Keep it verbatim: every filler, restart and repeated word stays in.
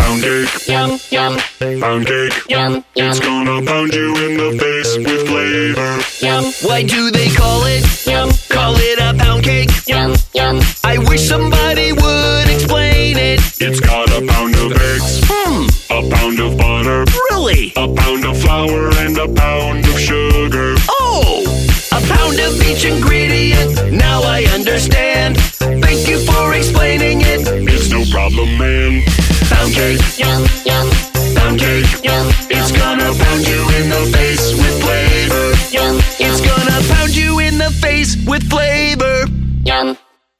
Pound cake, Yum, yum, pound cake. yum, yum, It's gonna pound you in the face with flavor. yum, Why do they call it? yum, Call it a pound cake? yum, yum. I wish somebody would explain it. It's got a pound of eggs, Hmm, a pound of butter, really? a pound of flour, and a pound of sugar. Oh, a pound of each ingredient. Now I understand. Thank you for explaining it. It's no problem, man. Pound cake, Yum,